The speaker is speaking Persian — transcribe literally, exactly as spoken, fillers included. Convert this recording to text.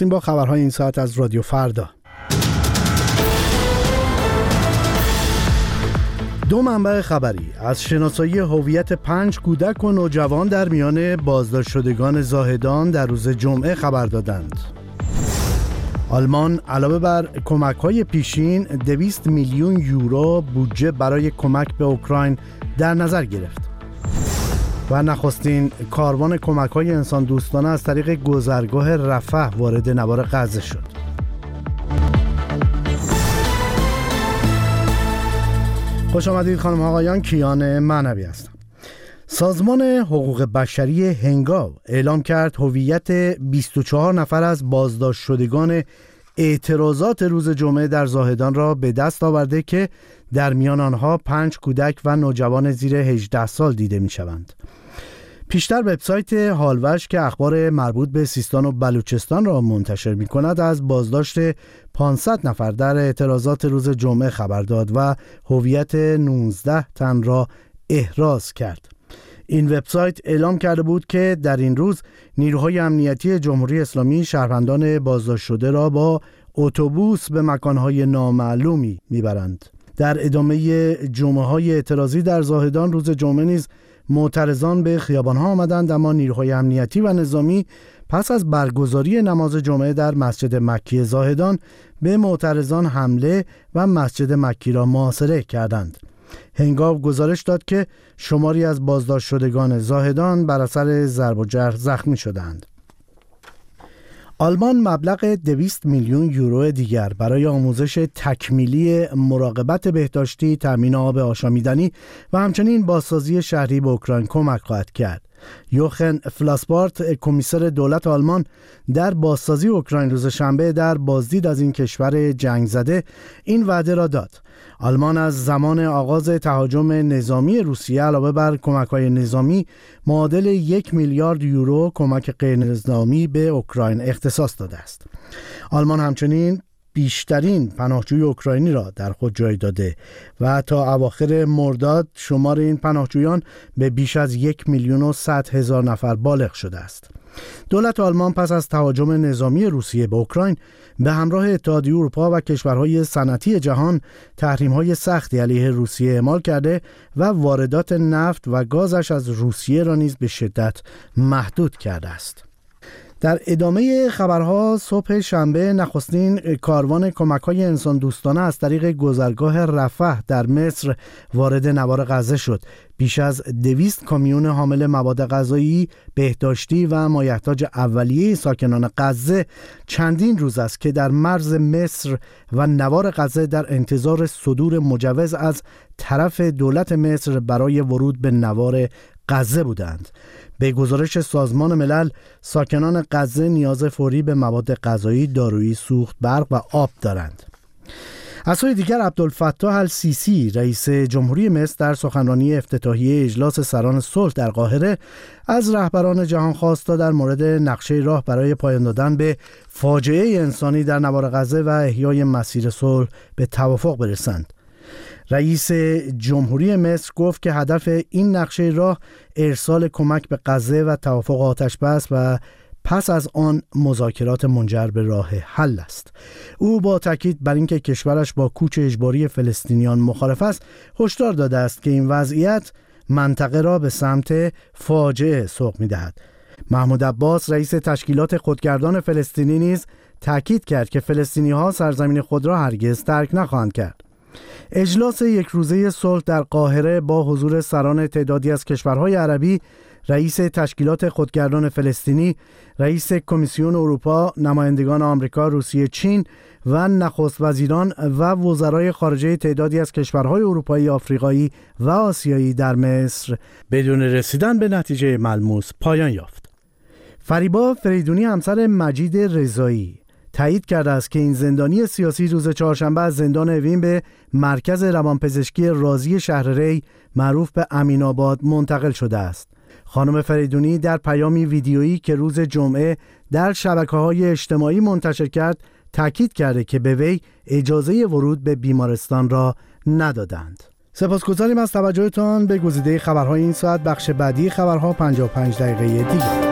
هستیم با خبرهای این ساعت از رادیو فردا. دو منبع خبری از شناسایی هویت پنج کودک و نوجوان در میان بازداشت شدگان زاهدان در روز جمعه خبر دادند. آلمان علاوه بر کمک‌های پیشین دویست میلیون یورو بودجه برای کمک به اوکراین در نظر گرفت. و نخستین کاروان کمک‌های انسان دوستانه از طریق گذرگاه رفح وارد نوار غزه شد. خوش آمدید خانم آقایان، کیان معنوی هستم. سازمان حقوق بشری هنگاو اعلام کرد هویت بیست و چهار نفر از بازداشت شدگان اعتراضات روز جمعه در زاهدان را به دست آورده که در میان آنها پنج کودک و نوجوان زیر هجده سال دیده می شوند. پیشتر وبسایت هالوش که اخبار مربوط به سیستان و بلوچستان را منتشر می کند از بازداشت پانصد نفر در اعتراضات روز جمعه خبر داد و هویت نوزده تن را احراز کرد. این وبسایت اعلام کرده بود که در این روز نیروهای امنیتی جمهوری اسلامی شهروندان بازداشت شده را با اتوبوس به مکانهای نامعلومی میبرند. در ادامه جمعه‌های اعتراضی در زاهدان روز جمعه نیز معترضان به خیابان‌ها آمدند، اما نیروهای امنیتی و نظامی پس از برگزاری نماز جمعه در مسجد مکی زاهدان به معترضان حمله و مسجد مکی را محاصره کردند. هنگاو گزارش داد که شماری از بازداشت شدگان زاهدان بر اثر ضرب و جرح زخمی شدند. آلمان مبلغ دویست میلیون یورو دیگر برای آموزش تکمیلی مراقبت بهداشتی، تامین آب آشامیدنی و همچنین بازسازی شهری به اوکراین کمک خواهد کرد. یوخن فلاسپارت، کمیسر دولت آلمان در بازسازی اوکراین روز شنبه در بازدید از این کشور جنگ زده این وعده را داد. آلمان از زمان آغاز تهاجم نظامی روسیه علاوه بر کمک‌های نظامی معادل یک میلیارد یورو کمک غیر نظامی به اوکراین اختصاص داده است. آلمان همچنین بیشترین پناهجوی اوکراینی را در خود جای داده و تا اواخر مرداد شمار این پناهجویان به بیش از یک میلیون و صد هزار نفر بالغ شده است. دولت آلمان پس از تهاجم نظامی روسیه به اوکراین به همراه اتحادیه اروپا و کشورهای صنعتی جهان تحریم‌های سختی علیه روسیه اعمال کرده و واردات نفت و گازش از روسیه را نیز به شدت محدود کرده است. در ادامه خبرها صبح شنبه نخستین کاروان کمک‌های انسان دوستانه از طریق گذرگاه رفح در مصر وارد نوار غزه شد. بیش از دویست کامیون حامل مواد غذایی، بهداشتی و مایحتاج اولیه ساکنان غزه چندین روز است که در مرز مصر و نوار غزه در انتظار صدور مجوز از طرف دولت مصر برای ورود به نوار غزه بودند. به گزارش سازمان ملل، ساکنان غزه نیاز فوری به مواد غذایی، دارویی، سوخت، برق و آب دارند. از سوی دیگر عبدالفتاح السیسی رئیس جمهوری مصر در سخنرانی افتتاحیه اجلاس سران صلح در قاهره از رهبران جهان خواست تا در مورد نقشه راه برای پایان دادن به فاجعه انسانی در نوار غزه و احیای مسیر صلح به توافق برسند. رئیس جمهوری مصر گفت که هدف این نقشه راه ارسال کمک به غزه و توافق آتش‌بس و پس از آن مذاکرات منجر به راه حل است. او با تاکید بر اینکه کشورش با کوچ اجباری فلسطینیان مخالف است، هشدار داده است که این وضعیت منطقه را به سمت فاجعه سوق می‌دهد. محمود عباس رئیس تشکیلات خودگردان فلسطینی نیز تاکید کرد که فلسطینی‌ها سرزمین خود را هرگز ترک نخواهند کرد. اجلاس یک روزه صلح در قاهره با حضور سران تعدادی از کشورهای عربی، رئیس تشکیلات خودگردان فلسطینی، رئیس کمیسیون اروپا، نمایندگان آمریکا، روسیه، چین و نخست وزیران و وزرای خارجه تعدادی از کشورهای اروپایی، آفریقایی و آسیایی در مصر بدون رسیدن به نتیجه ملموس پایان یافت. فریبا فریدونی همسر مجید رضایی تایید کرده است که این زندانی سیاسی روز چهارشنبه از زندان اوین به مرکز روانپزشکی رازی شهر ری معروف به امین‌آباد منتقل شده است. خانم فریدونی در پیامی ویدیویی که روز جمعه در شبکه‌های اجتماعی منتشر کرد تاکید کرده که به وی اجازه ورود به بیمارستان را ندادند. سپاسگزاریم از توجهتان به گزیده خبرهای این ساعت. بخش بعدی خبرها پنجاه و پنج دقیقه دیگر.